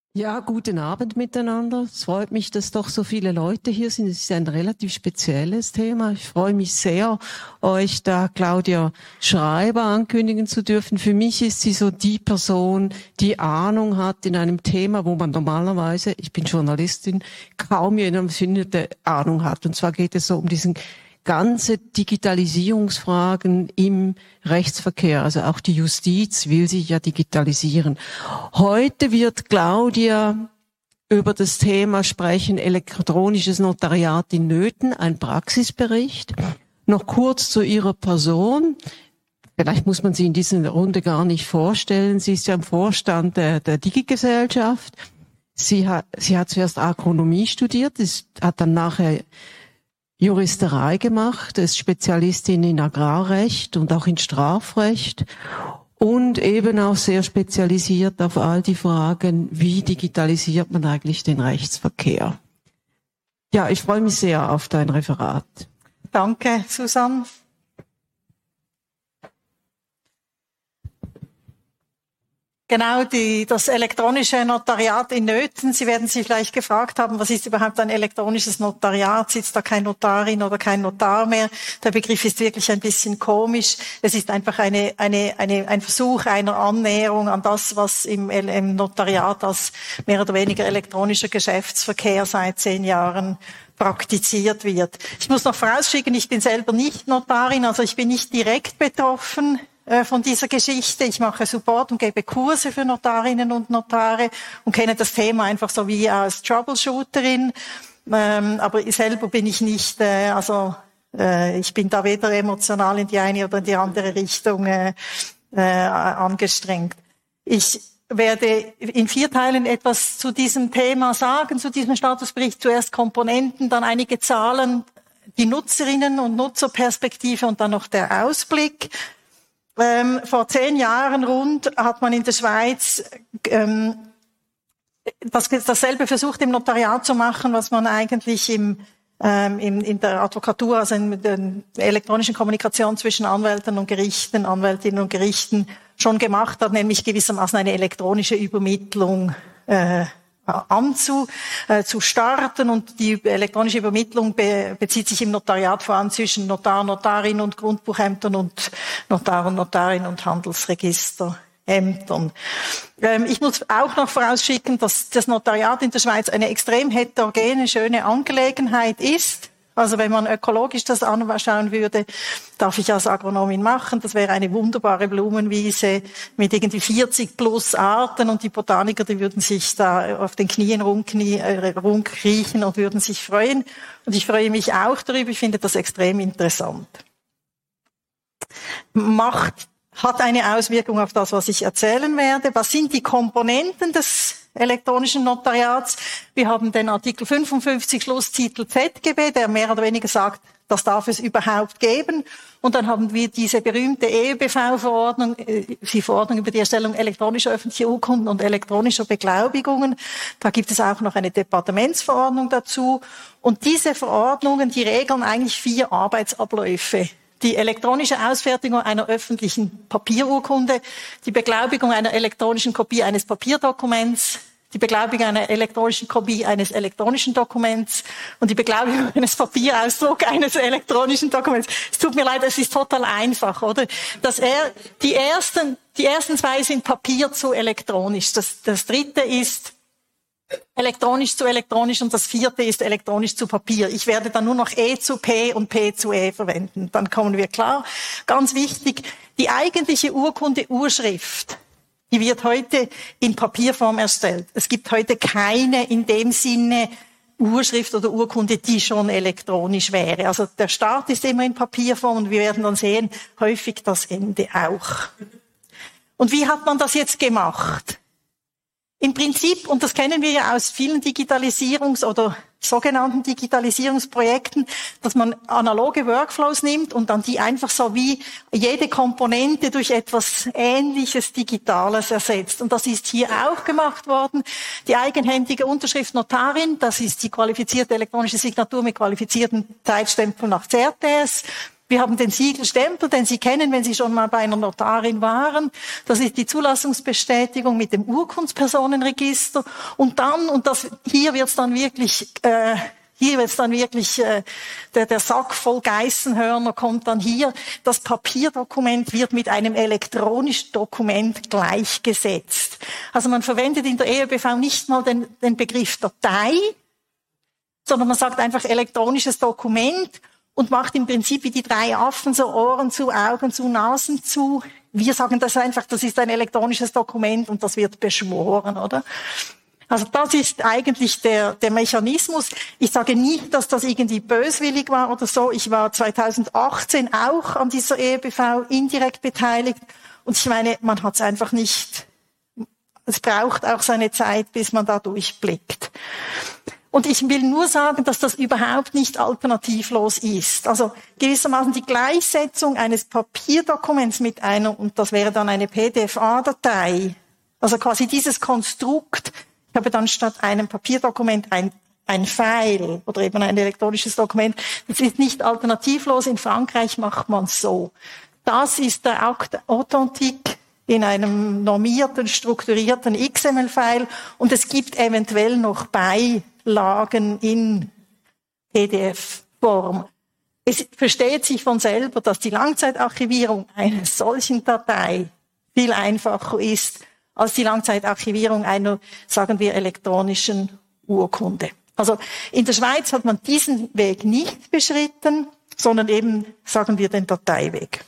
Ja, guten Abend miteinander. Es freut mich, dass doch so viele Leute hier sind. Es ist ein relativ spezielles Thema. Ich freue mich sehr, euch da Claudia Schreiber ankündigen zu dürfen. Für mich ist sie so die Person, die Ahnung hat in einem Thema, wo man normalerweise, ich bin Journalistin, kaum jemand findet, der Ahnung hat. Und zwar geht es so um diesen ganze Digitalisierungsfragen im Rechtsverkehr, also auch die Justiz will sich ja digitalisieren. Heute wird Claudia über das Thema sprechen, elektronisches Notariat in Nöten, ein Praxisbericht. Noch kurz zu ihrer Person. Vielleicht muss man sie in dieser Runde gar nicht vorstellen. Sie ist ja im Vorstand der Digi-Gesellschaft. Sie hat zuerst Agronomie studiert, hat dann nachher Juristerei gemacht, ist Spezialistin in Agrarrecht und auch in Strafrecht und eben auch sehr spezialisiert auf all die Fragen, wie digitalisiert man eigentlich den Rechtsverkehr. Ja, ich freue mich sehr auf dein Referat. Danke, Susanne. Genau, das elektronische Notariat in Nöten. Sie werden sich vielleicht gefragt haben, was ist überhaupt ein elektronisches Notariat? Sitzt da kein Notarin oder kein Notar mehr? Der Begriff ist wirklich ein bisschen komisch. Es ist einfach ein Versuch einer Annäherung an das, was im Notariat als mehr oder weniger elektronischer Geschäftsverkehr seit 10 Jahren praktiziert wird. Ich muss noch vorausschicken, ich bin selber nicht Notarin, also ich bin nicht direkt betroffen von dieser Geschichte. Ich mache Support und gebe Kurse für Notarinnen und Notare und kenne das Thema einfach so wie als Troubleshooterin. Aber selber bin ich nicht, ich bin da weder emotional in die eine oder in die andere Richtung angestrengt. Ich werde in 4 Teilen etwas zu diesem Thema sagen, zu diesem Statusbericht. Zuerst Komponenten, dann einige Zahlen, die Nutzerinnen- und Nutzerperspektive und dann noch der Ausblick. Vor 10 Jahren rund hat man in der Schweiz dasselbe versucht im Notariat zu machen, was man eigentlich in der Advokatur, also in der elektronischen Kommunikation zwischen Anwältinnen und Gerichten schon gemacht hat, nämlich gewissermaßen eine elektronische Übermittlung zu starten, und die elektronische Übermittlung bezieht sich im Notariat vor allem zwischen Notar, Notarin und Grundbuchämtern und Notar und Notarin und Handelsregisterämtern. Ich muss auch noch vorausschicken, dass das Notariat in der Schweiz eine extrem heterogene, schöne Angelegenheit ist. Also wenn man ökologisch das anschauen würde, darf ich als Agronomin machen. Das wäre eine wunderbare Blumenwiese mit irgendwie 40 plus Arten, und die Botaniker, die würden sich da auf den Knien rumkriechen und würden sich freuen. Und ich freue mich auch darüber. Ich finde das extrem interessant. Hat eine Auswirkung auf das, was ich erzählen werde. Was sind die Komponenten des elektronischen Notariats? Wir haben den Artikel 55 Schlusstitel ZGB, der mehr oder weniger sagt, das darf es überhaupt geben. Und dann haben wir diese berühmte EÖBV-Verordnung, die Verordnung über die Erstellung elektronischer öffentlicher Urkunden und elektronischer Beglaubigungen. Da gibt es auch noch eine Departementsverordnung dazu. Und diese Verordnungen, die regeln eigentlich 4 Arbeitsabläufe. Die elektronische Ausfertigung einer öffentlichen Papierurkunde, die Beglaubigung einer elektronischen Kopie eines Papierdokuments, die Beglaubigung einer elektronischen Kopie eines elektronischen Dokuments und die Beglaubigung eines Papierausdrucks eines elektronischen Dokuments. Es tut mir leid, es ist total einfach, oder? Die ersten 2 sind Papier zu elektronisch. Das dritte ist elektronisch zu elektronisch und das 4. ist elektronisch zu Papier. Ich werde dann nur noch E zu P und P zu E verwenden. Dann kommen wir klar. Ganz wichtig, die eigentliche Urkunde-Urschrift, die wird heute in Papierform erstellt. Es gibt heute keine in dem Sinne Urschrift oder Urkunde, die schon elektronisch wäre. Also der Start ist immer in Papierform und wir werden dann sehen, häufig das Ende auch. Und wie hat man das jetzt gemacht? Im Prinzip, und das kennen wir ja aus vielen oder sogenannten Digitalisierungsprojekten, dass man analoge Workflows nimmt und dann die einfach so wie jede Komponente durch etwas Ähnliches Digitales ersetzt. Und das ist hier auch gemacht worden. Die eigenhändige Unterschrift Notarin, das ist die qualifizierte elektronische Signatur mit qualifizierten Zeitstempeln nach CRTS. Wir haben den Siegelstempel, den Sie kennen, wenn Sie schon mal bei einer Notarin waren. Das ist die Zulassungsbestätigung mit dem Urkundspersonenregister. Und hier wird's dann wirklich der Sack voll Geißenhörner kommt dann hier. Das Papierdokument wird mit einem elektronischen Dokument gleichgesetzt. Also man verwendet in der EÖBV nicht mal den Begriff Datei, sondern man sagt einfach elektronisches Dokument und macht im Prinzip wie die 3 Affen so Ohren zu, Augen zu, Nasen zu. Wir sagen das einfach, das ist ein elektronisches Dokument und das wird beschworen, oder? Also das ist eigentlich der Mechanismus. Ich sage nicht, dass das irgendwie böswillig war oder so. Ich war 2018 auch an dieser EÖBV indirekt beteiligt. Und ich meine, man hat es einfach nicht. Es braucht auch seine Zeit, bis man da durchblickt. Und ich will nur sagen, dass das überhaupt nicht alternativlos ist. Also gewissermaßen die Gleichsetzung eines Papierdokuments mit einer, und das wäre dann eine PDF-A-Datei. Also quasi dieses Konstrukt. Ich habe dann statt einem Papierdokument ein File oder eben ein elektronisches Dokument. Das ist nicht alternativlos. In Frankreich macht man es so. Das ist der Acte authentique in einem normierten, strukturierten XML-File und es gibt eventuell noch Beilagen in PDF-Form. Es versteht sich von selber, dass die Langzeitarchivierung einer solchen Datei viel einfacher ist als die Langzeitarchivierung einer, sagen wir, elektronischen Urkunde. Also in der Schweiz hat man diesen Weg nicht beschritten, sondern eben, sagen wir, den Dateiweg.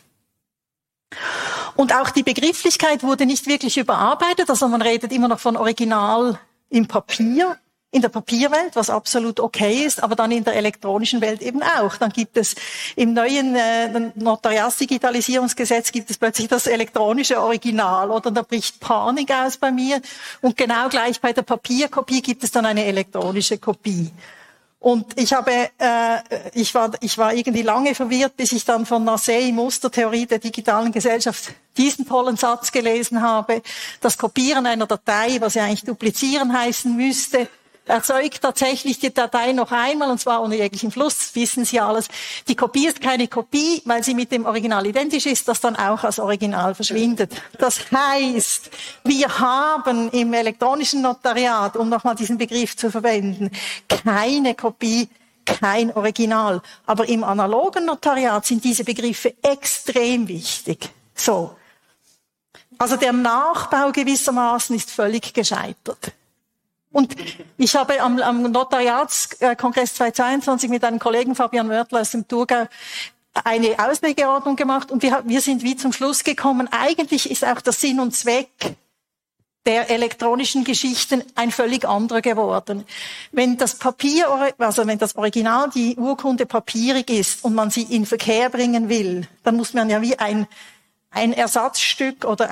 Und auch die Begrifflichkeit wurde nicht wirklich überarbeitet, also man redet immer noch von Original im Papier, in der Papierwelt, was absolut okay ist, aber dann in der elektronischen Welt eben auch. Dann gibt es im neuen Notariatsdigitalisierungsgesetz gibt es plötzlich das elektronische Original, oder da bricht Panik aus bei mir. Und genau gleich bei der Papierkopie gibt es dann eine elektronische Kopie. Und ich war irgendwie lange verwirrt, bis ich dann von Nassé, Mustertheorie der digitalen Gesellschaft, diesen tollen Satz gelesen habe. Das Kopieren einer Datei, was ja eigentlich duplizieren heißen müsste, erzeugt tatsächlich die Datei noch einmal, und zwar ohne jeglichen Fluss, wissen Sie alles. Die Kopie ist keine Kopie, weil sie mit dem Original identisch ist, das dann auch als Original verschwindet. Das heißt, wir haben im elektronischen Notariat, um nochmal diesen Begriff zu verwenden, keine Kopie, kein Original. Aber im analogen Notariat sind diese Begriffe extrem wichtig. So. Also der Nachbau gewissermaßen ist völlig gescheitert. Und ich habe am Notariatskongress 2022 mit einem Kollegen Fabian Mörtler aus dem Thurgau eine Auslegeordnung gemacht und wir sind wie zum Schluss gekommen, eigentlich ist auch der Sinn und Zweck der elektronischen Geschichten ein völlig anderer geworden. Wenn das wenn das Original, die Urkunde papierig ist und man sie in Verkehr bringen will, dann muss man ja wie ein Ersatzstück oder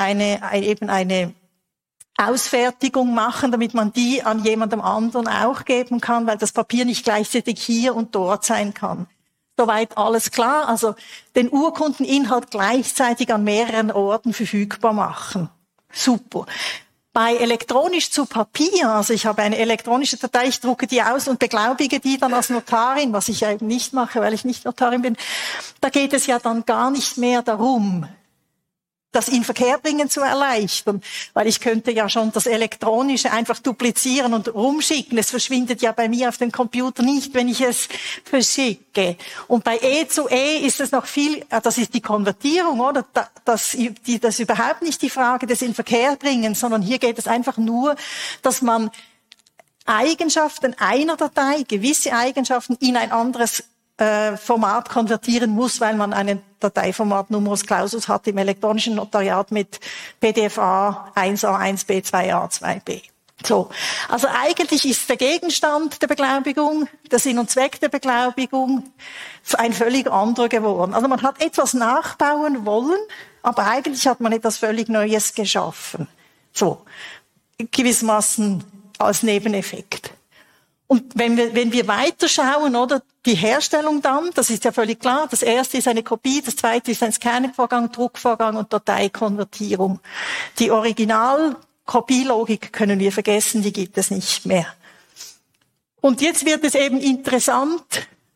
eine Ausfertigung machen, damit man die an jemandem anderen auch geben kann, weil das Papier nicht gleichzeitig hier und dort sein kann. Soweit alles klar. Also den Urkundeninhalt gleichzeitig an mehreren Orten verfügbar machen. Super. Bei elektronisch zu Papier, also ich habe eine elektronische Datei, ich drucke die aus und beglaubige die dann als Notarin, was ich ja eben nicht mache, weil ich nicht Notarin bin. Da geht es ja dann gar nicht mehr darum, das in Verkehr bringen zu erleichtern, weil ich könnte ja schon das Elektronische einfach duplizieren und rumschicken. Es verschwindet ja bei mir auf dem Computer nicht, wenn ich es verschicke. Und bei E zu E ist es noch viel, das ist die Konvertierung, oder? Das ist überhaupt nicht die Frage des in Verkehr bringen, sondern hier geht es einfach nur, dass man Eigenschaften einer Datei, gewisse Eigenschaften in ein anderes Format konvertieren muss, weil man einen Dateiformat Numerus Clausus hat im elektronischen Notariat mit PDF-A 1a, 1b, 2a, 2b. So. Also eigentlich ist der Gegenstand der Beglaubigung, der Sinn und Zweck der Beglaubigung ein völlig anderer geworden. Also man hat etwas nachbauen wollen, aber eigentlich hat man etwas völlig Neues geschaffen. So. Gewissermaßen als Nebeneffekt. Und wenn wir weiterschauen, oder, die Herstellung dann, das ist ja völlig klar, das erste ist eine Kopie, das zweite ist ein Scanning-Vorgang, Druckvorgang und Dateikonvertierung. Die Original-Kopielogik können wir vergessen, die gibt es nicht mehr. Und jetzt wird es eben interessant,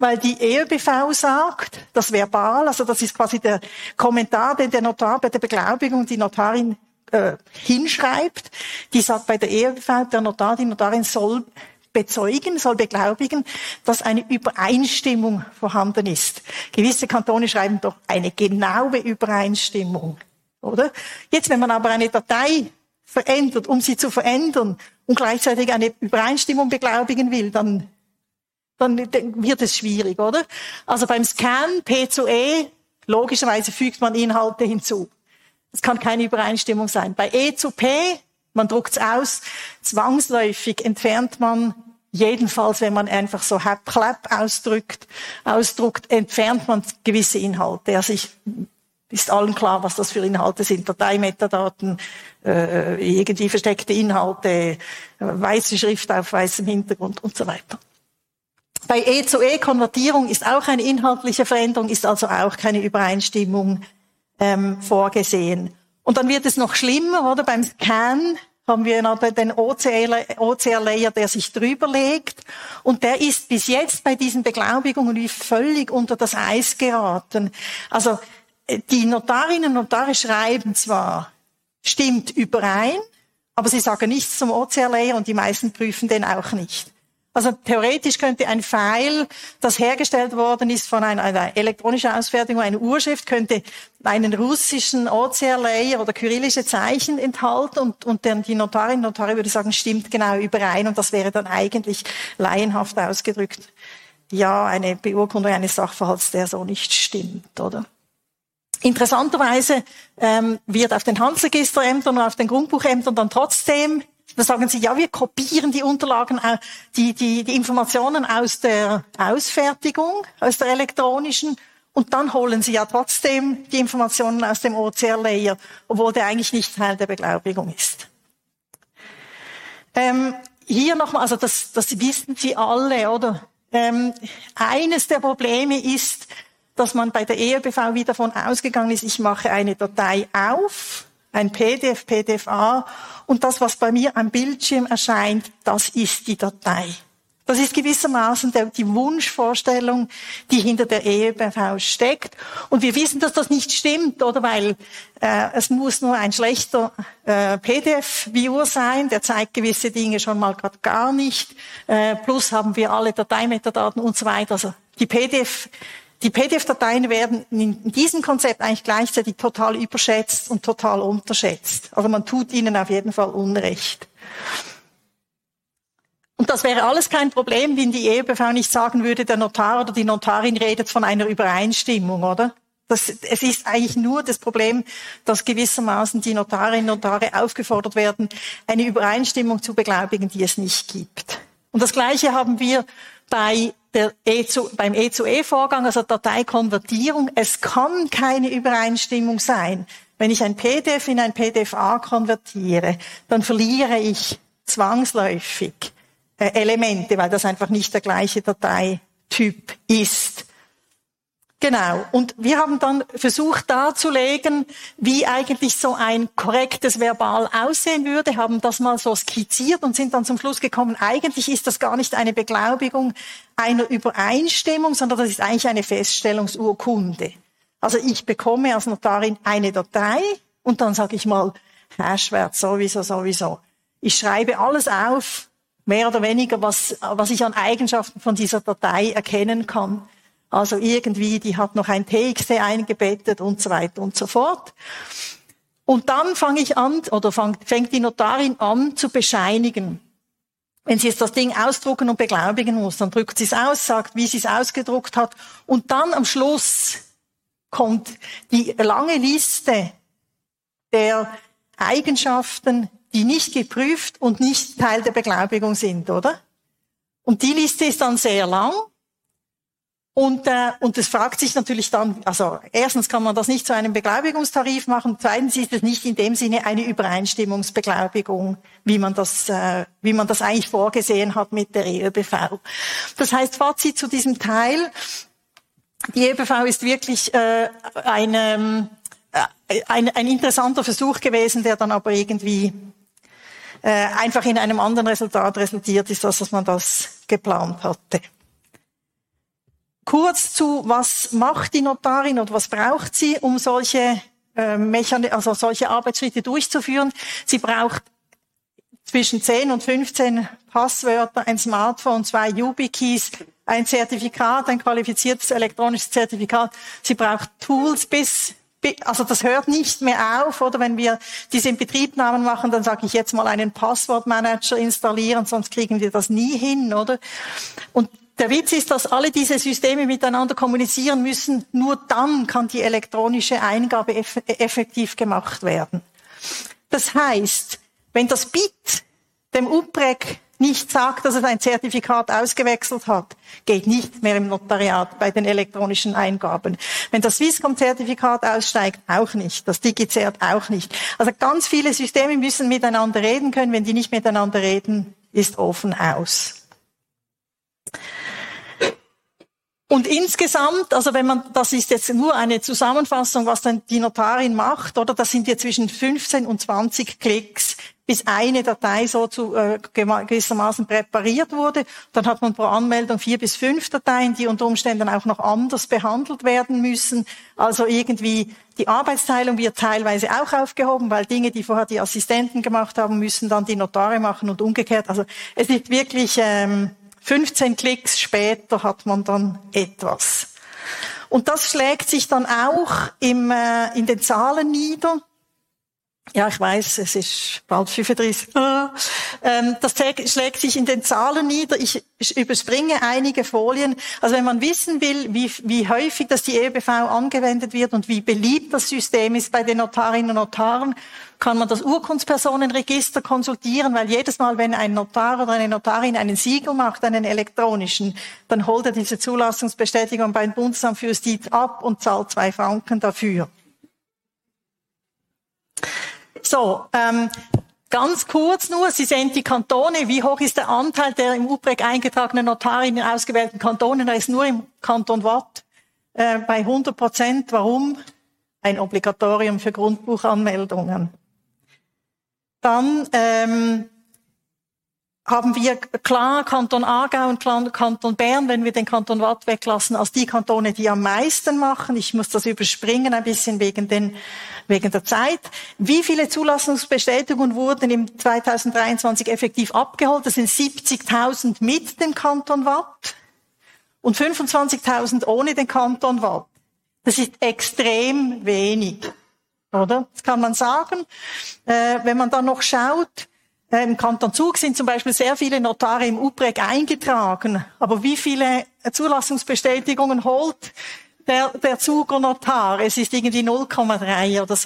weil die EÖBV sagt, das Verbal, also das ist quasi der Kommentar, den der Notar bei der Beglaubigung die Notarin hinschreibt, die sagt bei der EÖBV, der Notar, die Notarin soll bezeugen, soll beglaubigen, dass eine Übereinstimmung vorhanden ist. Gewisse Kantone schreiben doch eine genaue Übereinstimmung, oder? Jetzt, wenn man aber eine Datei verändert, um sie zu verändern und gleichzeitig eine Übereinstimmung beglaubigen will, dann wird es schwierig, oder? Also beim Scan P zu E, logischerweise fügt man Inhalte hinzu. Es kann keine Übereinstimmung sein. Bei E zu P, man druckt's aus, zwangsläufig entfernt man, jedenfalls wenn man einfach so Clap ausdruckt, entfernt man gewisse Inhalte. Also ist allen klar, was das für Inhalte sind. Dateimetadaten, irgendwie versteckte Inhalte, weiße Schrift auf weißem Hintergrund und so weiter. Bei E zu E Konvertierung ist auch eine inhaltliche Veränderung, ist also auch keine Übereinstimmung vorgesehen. Und dann wird es noch schlimmer, oder? Beim Scan haben wir noch den OCR-Layer, der sich drüber legt. Und der ist bis jetzt bei diesen Beglaubigungen wie völlig unter das Eis geraten. Also die Notarinnen und Notare schreiben zwar, stimmt überein, aber sie sagen nichts zum OCR-Layer und die meisten prüfen den auch nicht. Also theoretisch könnte ein File, das hergestellt worden ist von einer elektronischen Ausfertigung, eine Urschrift, könnte einen russischen OCR-Layer oder kyrillische Zeichen enthalten und dann die Notarin, Notare würde sagen, stimmt genau überein und das wäre dann eigentlich laienhaft ausgedrückt, ja, eine Beurkundung eines Sachverhalts, der so nicht stimmt, oder? Interessanterweise wird auf den Handelsregisterämtern und auf den Grundbuchämtern dann trotzdem, da sagen sie, ja, wir kopieren die Unterlagen, die Informationen aus der Ausfertigung, aus der elektronischen, und dann holen sie ja trotzdem die Informationen aus dem OCR-Layer, obwohl der eigentlich nicht Teil der Beglaubigung ist. Hier nochmal, also das wissen Sie alle, oder? Eines der Probleme ist, dass man bei der EÖBV wieder davon ausgegangen ist, ich mache eine Datei auf, ein PDF, PDF-A, und das, was bei mir am Bildschirm erscheint, das ist die Datei. Das ist gewissermaßen die Wunschvorstellung, die hinter der EÖBV steckt. Und wir wissen, dass das nicht stimmt, oder? Weil es muss nur ein schlechter PDF-Viewer sein, der zeigt gewisse Dinge schon mal gerade gar nicht. Plus haben wir alle Dateimetadaten und so weiter. Also die PDF-Dateien werden in diesem Konzept eigentlich gleichzeitig total überschätzt und total unterschätzt. Also man tut ihnen auf jeden Fall Unrecht. Und das wäre alles kein Problem, wenn die EÖBV nicht sagen würde, der Notar oder die Notarin redet von einer Übereinstimmung, oder? Es ist eigentlich nur das Problem, dass gewissermaßen die Notarinnen und Notare aufgefordert werden, eine Übereinstimmung zu beglaubigen, die es nicht gibt. Und das Gleiche haben wir beim E-zu-E-Vorgang, also Dateikonvertierung. Es kann keine Übereinstimmung sein. Wenn ich ein PDF in ein PDF-A konvertiere, dann verliere ich zwangsläufig Elemente, weil das einfach nicht der gleiche Dateityp ist. Genau. Und wir haben dann versucht darzulegen, wie eigentlich so ein korrektes Verbal aussehen würde, haben das mal so skizziert und sind dann zum Schluss gekommen, eigentlich ist das gar nicht eine Beglaubigung einer Übereinstimmung, sondern das ist eigentlich eine Feststellungsurkunde. Also ich bekomme als Notarin eine Datei und dann sage ich mal, Hashwert sowieso. Ich schreibe alles auf, mehr oder weniger, was ich an Eigenschaften von dieser Datei erkennen kann. Also irgendwie, die hat noch ein TXT eingebettet und so weiter und so fort. Und dann fängt die Notarin an zu bescheinigen. Wenn sie jetzt das Ding ausdrucken und beglaubigen muss, dann drückt sie es aus, sagt, wie sie es ausgedruckt hat. Und dann am Schluss kommt die lange Liste der Eigenschaften, die nicht geprüft und nicht Teil der Beglaubigung sind, oder? Und die Liste ist dann sehr lang. Und es fragt sich natürlich dann, also erstens kann man das nicht zu einem Beglaubigungstarif machen, zweitens ist es nicht in dem Sinne eine Übereinstimmungsbeglaubigung, wie man das eigentlich vorgesehen hat mit der EÖBV. Das heißt, Fazit zu diesem Teil: Die EÖBV ist wirklich ein interessanter Versuch gewesen, der dann aber irgendwie einfach in einem anderen Resultat resultiert ist, als man das geplant hatte. Kurz zu, was macht die Notarin oder was braucht sie, um solche solche Arbeitsschritte durchzuführen. Sie braucht zwischen 10 und 15 Passwörter, ein Smartphone, 2 YubiKeys, ein Zertifikat, ein qualifiziertes elektronisches Zertifikat. Sie braucht Tools also das hört nicht mehr auf, oder? Wenn wir diese Inbetriebnahmen machen, dann sage ich jetzt mal einen Passwortmanager installieren, sonst kriegen wir das nie hin, oder? Und der Witz ist, dass alle diese Systeme miteinander kommunizieren müssen. Nur dann kann die elektronische Eingabe effektiv gemacht werden. Das heißt, wenn das BIT dem UPREC nicht sagt, dass es ein Zertifikat ausgewechselt hat, geht nicht mehr im Notariat bei den elektronischen Eingaben. Wenn das Swisscom-Zertifikat aussteigt, auch nicht. Das DigiCert auch nicht. Also ganz viele Systeme müssen miteinander reden können. Wenn die nicht miteinander reden, ist offen aus. Und insgesamt, also das ist jetzt nur eine Zusammenfassung, was dann die Notarin macht, oder? Das sind wir zwischen 15 und 20 Klicks, bis eine Datei so gewissermaßen präpariert wurde. Dann hat man pro Anmeldung 4 bis 5 Dateien, die unter Umständen auch noch anders behandelt werden müssen. Also irgendwie die Arbeitsteilung wird teilweise auch aufgehoben, weil Dinge, die vorher die Assistenten gemacht haben, müssen dann die Notare machen und umgekehrt. Also es ist wirklich 15 Klicks später hat man dann etwas. Und das schlägt sich dann auch in den Zahlen nieder. Ja, ich weiß, es ist bald 35. Das schlägt sich in den Zahlen nieder. Ich überspringe einige Folien. Also wenn man wissen will, wie häufig das die EBV angewendet wird und wie beliebt das System ist bei den Notarinnen und Notaren, kann man das Urkundspersonenregister konsultieren, weil jedes Mal, wenn ein Notar oder eine Notarin einen Siegel macht, einen elektronischen, dann holt er diese Zulassungsbestätigung beim Bundesamt für Justiz ab und zahlt 2 Franken dafür. So, ganz kurz nur, Sie sehen die Kantone, wie hoch ist der Anteil der im UPREC eingetragenen Notarinnen in ausgewählten Kantonen? Da ist nur im Kanton Waadt bei 100%. Warum? Ein Obligatorium für Grundbuchanmeldungen. Dann haben wir klar Kanton Aargau und Kanton Bern, wenn wir den Kanton Waadt weglassen, als die Kantone, die am meisten machen. Ich muss das überspringen ein bisschen wegen der Zeit. Wie viele Zulassungsbestätigungen wurden im 2023 effektiv abgeholt? Das sind 70.000 mit dem Kanton Waadt und 25.000 ohne den Kanton Waadt. Das ist extrem wenig, oder? Das kann man sagen. Wenn man dann noch schaut, im Kanton Zug sind zum Beispiel sehr viele Notare im UPREC eingetragen. Aber wie viele Zulassungsbestätigungen holt der Zuger Notar? Es ist irgendwie 0,3 oder so.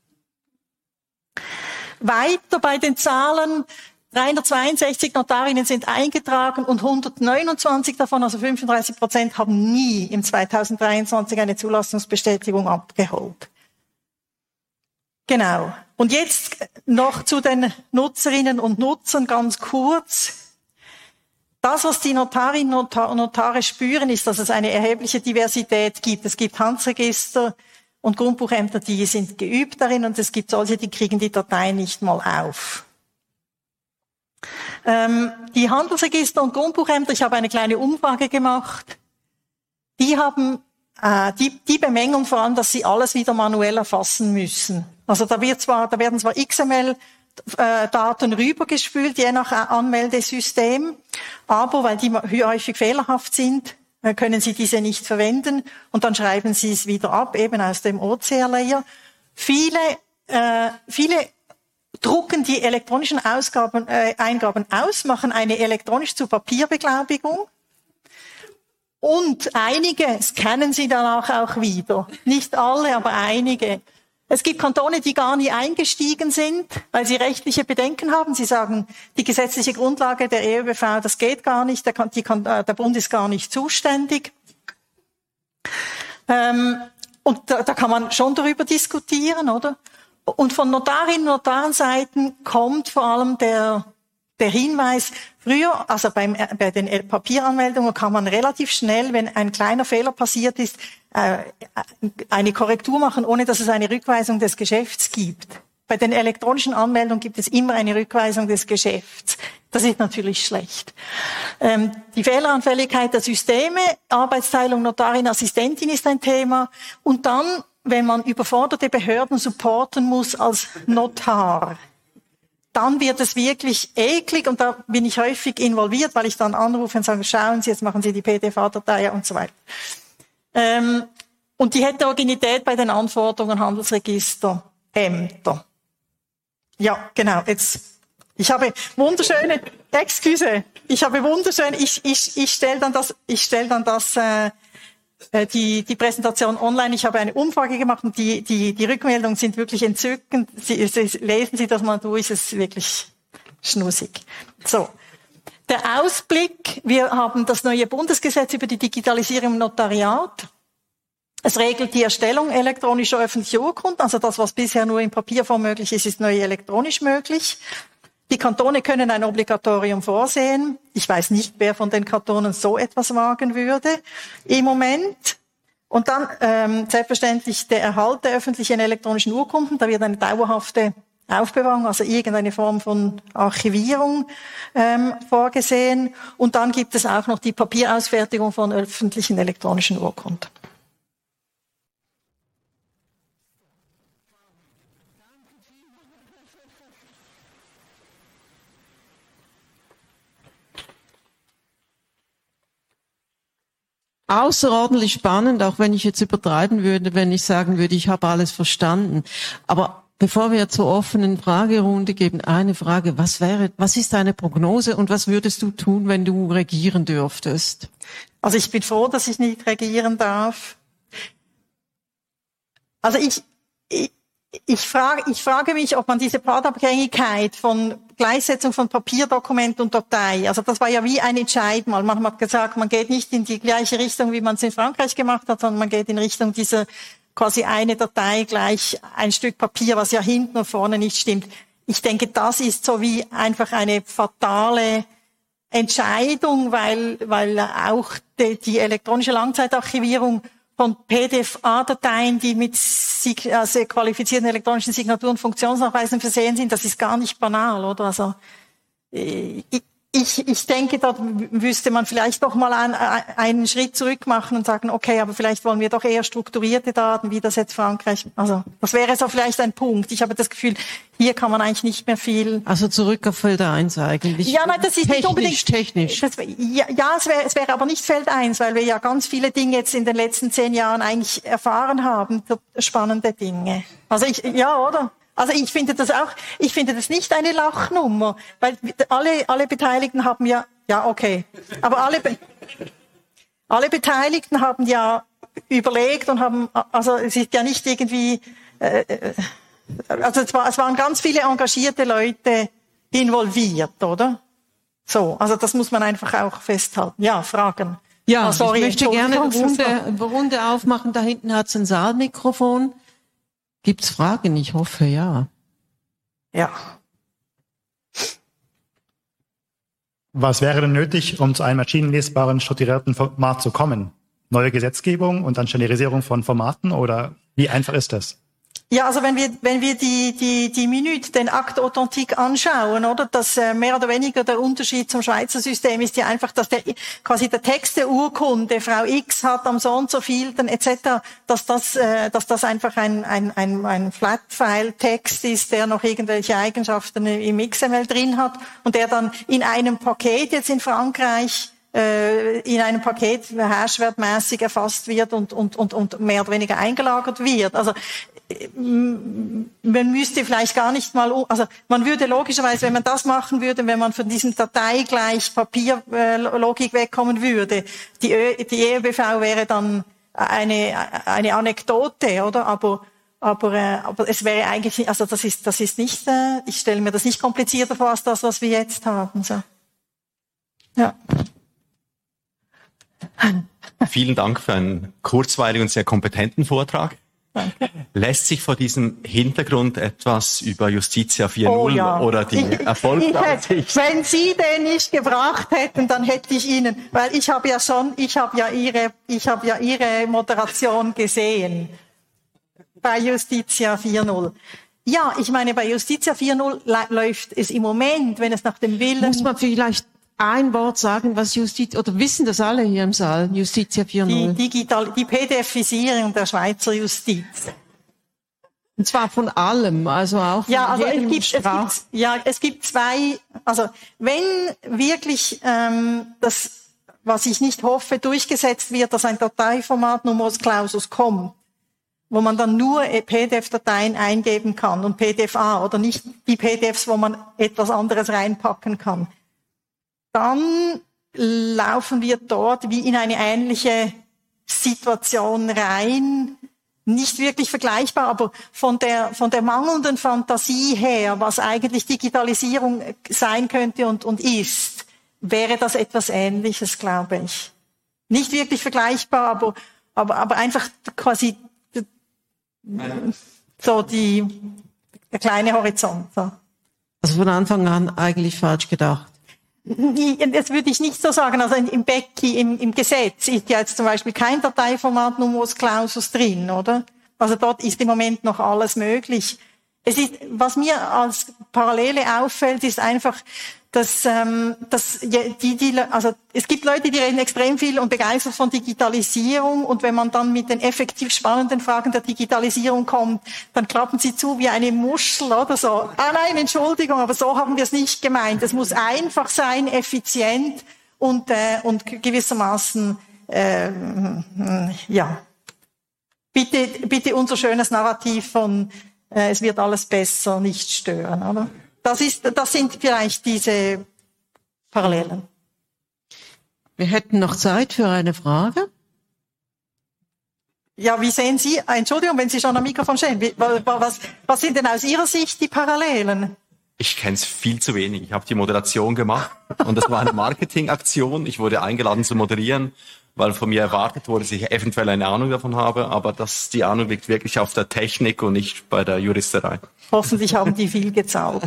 Weiter bei den Zahlen. 362 Notarinnen sind eingetragen und 129 davon, also 35%, haben nie im 2023 eine Zulassungsbestätigung abgeholt. Genau. Und jetzt noch zu den Nutzerinnen und Nutzern ganz kurz. Das, was die Notarinnen und Notare spüren, ist, dass es eine erhebliche Diversität gibt. Es gibt Handelsregister und Grundbuchämter, die sind geübt darin, und es gibt solche, die kriegen die Dateien nicht mal auf. Die Handelsregister und Grundbuchämter, ich habe eine kleine Umfrage gemacht, die bemängeln vor allem, dass sie alles wieder manuell erfassen müssen. Also da werden zwar XML-Daten rübergespült, je nach Anmeldesystem, aber weil die häufig fehlerhaft sind, können sie diese nicht verwenden und dann schreiben sie es wieder ab, eben aus dem OCR-Layer. Viele drucken die elektronischen Eingaben aus, machen eine elektronisch zu Papierbeglaubigung. Und einige scannen sie danach auch wieder. Nicht alle, aber einige. Es gibt Kantone, die gar nie eingestiegen sind, weil sie rechtliche Bedenken haben. Sie sagen, die gesetzliche Grundlage der EÖBV, das geht gar nicht, der Bund ist gar nicht zuständig. Und da kann man schon darüber diskutieren, oder? Und von Notarinnen und Notarenseiten kommt vor allem der Hinweis, früher, also bei den Papieranmeldungen kann man relativ schnell, wenn ein kleiner Fehler passiert ist, eine Korrektur machen, ohne dass es eine Rückweisung des Geschäfts gibt. Bei den elektronischen Anmeldungen gibt es immer eine Rückweisung des Geschäfts. Das ist natürlich schlecht. Die Fehleranfälligkeit der Systeme, Arbeitsteilung Notarin, Assistentin ist ein Thema. Und dann, wenn man überforderte Behörden supporten muss als Notar, dann wird es wirklich eklig und da bin ich häufig involviert, weil ich dann anrufe und sage, schauen Sie, jetzt machen Sie die PDF-Datei und so weiter. Und die Heterogenität bei den Anforderungen Handelsregister, Ämter. Ja, genau, ich habe wunderschöne, ich stelle dann die Präsentation online. Ich habe eine Umfrage gemacht und die Rückmeldungen sind wirklich entzückend. Lesen Sie das mal durch, es ist wirklich schnussig. So. Der Ausblick. Wir haben das neue Bundesgesetz über die Digitalisierung im Notariat. Es regelt die Erstellung elektronischer öffentlicher Urkunden. Also das, was bisher nur in Papierform möglich ist, ist neu elektronisch möglich. Die Kantone können ein Obligatorium vorsehen. Ich weiß nicht, wer von den Kantonen so etwas wagen würde im Moment. Und dann selbstverständlich der Erhalt der öffentlichen elektronischen Urkunden. Da wird eine dauerhafte Aufbewahrung, also irgendeine Form von Archivierung vorgesehen. Und dann gibt es auch noch die Papierausfertigung von öffentlichen elektronischen Urkunden. Außerordentlich spannend, auch wenn ich jetzt übertreiben würde, wenn ich sagen würde, ich habe alles verstanden. Aber bevor wir zur offenen Fragerunde geben, eine Frage, was ist deine Prognose und was würdest du tun, wenn du regieren dürftest? Also ich bin froh, dass ich nicht regieren darf. Also ich frage mich, ob man diese Pfadabhängigkeit von Gleichsetzung von Papierdokument und Datei, also das war ja wie ein Entscheid mal. Man hat gesagt, man geht nicht in die gleiche Richtung, wie man es in Frankreich gemacht hat, sondern man geht in Richtung dieser quasi eine Datei gleich ein Stück Papier, was ja hinten und vorne nicht stimmt. Ich denke, das ist so wie einfach eine fatale Entscheidung, weil auch die elektronische Langzeitarchivierung von PDF-A-Dateien, die mit qualifizierten elektronischen Signaturen, Funktionsnachweisen versehen sind, das ist gar nicht banal, oder? Also ich denke, da müsste man vielleicht doch mal einen Schritt zurück machen und sagen, okay, aber vielleicht wollen wir doch eher strukturierte Daten, wie das jetzt Frankreich, also das wäre so vielleicht ein Punkt. Ich habe das Gefühl, hier kann man eigentlich nicht mehr viel. Also zurück auf Feld 1 eigentlich. Ja, nein, das ist nicht unbedingt technisch. Es wäre aber nicht Feld 1, weil wir ja ganz viele Dinge jetzt in den letzten 10 Jahren eigentlich erfahren haben, spannende Dinge. Also oder? Also ich finde das nicht eine Lachnummer, weil alle Beteiligten haben okay. Aber alle Beteiligten haben ja überlegt und haben, also es ist ja nicht irgendwie, also es waren ganz viele engagierte Leute involviert, oder? So, also das muss man einfach auch festhalten. Ja, Fragen. Ja, ich möchte gerne eine Runde aufmachen. Da hinten hat es ein Saalmikrofon. Gibt's Fragen? Ich hoffe, ja. Ja. Was wäre denn nötig, um zu einem maschinenlesbaren, strukturierten Format zu kommen? Neue Gesetzgebung und dann Standardisierung von Formaten oder wie einfach ist das? Ja, also wenn wir die Minute, den Akt Authentique anschauen, oder, dass mehr oder weniger der Unterschied zum Schweizer System ist ja einfach, dass quasi der Text der Urkunde, Frau X hat am so und so vielten etc., dass das einfach ein Flat-File-Text ist, der noch irgendwelche Eigenschaften im XML drin hat und der dann in einem Paket jetzt in Frankreich in einem Paket hashwertmäßig erfasst wird und mehr oder weniger eingelagert wird. Also man müsste vielleicht gar nicht mal, also man würde logischerweise, wenn man das machen würde, wenn man von diesem Datei gleich Papierlogik wegkommen würde, die EÖBV wäre dann eine Anekdote, oder? Aber es wäre eigentlich, also das ist nicht, ich stelle mir das nicht komplizierter vor als das, was wir jetzt haben. So. Ja. Vielen Dank für einen kurzweiligen und sehr kompetenten Vortrag. Danke. Lässt sich vor diesem Hintergrund etwas über Justitia 4.0 oder die Erfolgsaussicht? Wenn Sie den nicht gebracht hätten, dann hätte ich Ihnen, weil ich habe ja Ihre Moderation gesehen bei Justitia 4.0. Ja, ich meine, bei Justitia 4.0 läuft es im Moment, wenn es nach dem Willen... Muss man vielleicht ein Wort sagen, was oder wissen das alle hier im Saal, Justitia 4.0? Die PDF-Isierung der Schweizer Justiz. Und zwar von allem, also auch von es gibt zwei, also wenn wirklich das, was ich nicht hoffe, durchgesetzt wird, dass ein Dateiformat Numerus Clausus kommt, wo man dann nur PDF-Dateien eingeben kann und PDF-A oder nicht die PDFs, wo man etwas anderes reinpacken kann, dann laufen wir dort wie in eine ähnliche Situation rein. Nicht wirklich vergleichbar, aber von der mangelnden Fantasie her, was eigentlich Digitalisierung sein könnte und ist, wäre das etwas Ähnliches, glaube ich. Nicht wirklich vergleichbar, aber einfach quasi so der kleine Horizont. So. Also von Anfang an eigentlich falsch gedacht. Das würde ich nicht so sagen. Also im BECI, im Gesetz ist ja jetzt zum Beispiel kein Dateiformat Numerus Clausus drin, oder? Also dort ist im Moment noch alles möglich. Was mir als Parallele auffällt, ist einfach, dass also es gibt Leute, die reden extrem viel und begeistert von Digitalisierung, und wenn man dann mit den effektiv spannenden Fragen der Digitalisierung kommt, dann klappen sie zu wie eine Muschel oder so. Ah nein, Entschuldigung, aber so haben wir es nicht gemeint. Es muss einfach sein, effizient und gewissermaßen ja. Bitte unser schönes Narrativ von es wird alles besser nicht stören, oder? Das sind vielleicht diese Parallelen. Wir hätten noch Zeit für eine Frage. Ja, wie sehen Sie, Entschuldigung, wenn Sie schon am Mikrofon stehen, was sind denn aus Ihrer Sicht die Parallelen? Ich kenne es viel zu wenig. Ich habe die Moderation gemacht und das war eine Marketingaktion. Ich wurde eingeladen zu moderieren, weil von mir erwartet wurde, dass ich eventuell eine Ahnung davon habe, aber die Ahnung liegt wirklich auf der Technik und nicht bei der Juristerei. Hoffentlich haben die viel gezahlt.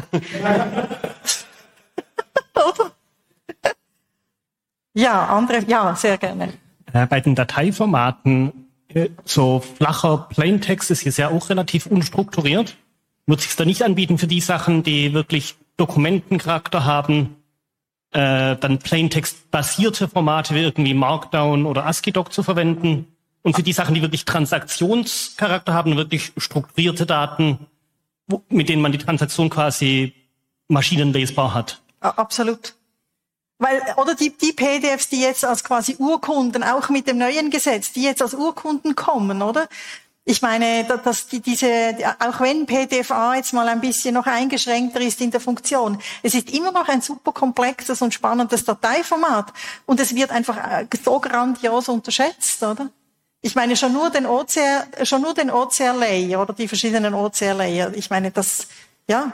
Ja, sehr gerne. Bei den Dateiformaten, so flacher Plaintext ist jetzt ja auch relativ unstrukturiert. Wird sich da nicht anbieten für die Sachen, die wirklich Dokumentencharakter haben, dann Plaintext-basierte Formate wie irgendwie Markdown oder ASCII-Doc zu verwenden, und für die Sachen, die wirklich Transaktionscharakter haben, wirklich strukturierte Daten, mit denen man die Transaktion quasi maschinenlesbar hat. Absolut. Oder die PDFs, die jetzt als quasi Urkunden, auch mit dem neuen Gesetz, die jetzt als Urkunden kommen, oder? Ich meine, dass auch wenn PDF-A jetzt mal ein bisschen noch eingeschränkter ist in der Funktion, es ist immer noch ein super komplexes und spannendes Dateiformat, und es wird einfach so grandios unterschätzt, oder? Ich meine, schon nur den OCR-Layer oder die verschiedenen OCR-Layer, ich meine, das, ja,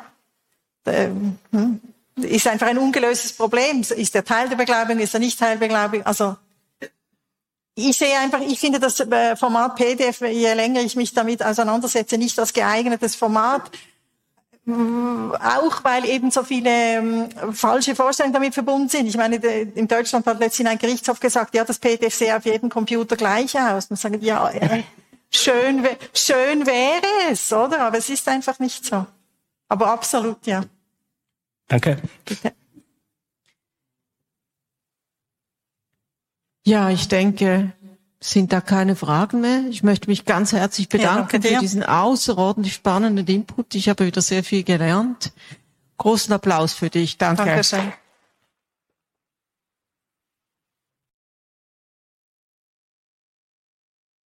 ist einfach ein ungelöstes Problem. Ist der Teil der Beglaubigung, ist er nicht Teil der Beglaubigung? Also, ich finde das Format PDF, je länger ich mich damit auseinandersetze, nicht als geeignetes Format. Auch weil eben so viele falsche Vorstellungen damit verbunden sind. Ich meine, in Deutschland hat letztens ein Gerichtshof gesagt, ja, das PDF sehe auf jedem Computer gleich aus. Und sagen, ja, schön wäre es, oder? Aber es ist einfach nicht so. Aber absolut, ja. Danke. Bitte. Ja, ich denke, sind da keine Fragen mehr. Ich möchte mich ganz herzlich bedanken für diesen außerordentlich spannenden Input. Ich habe wieder sehr viel gelernt. Großen Applaus für dich. Danke. Dankeschön.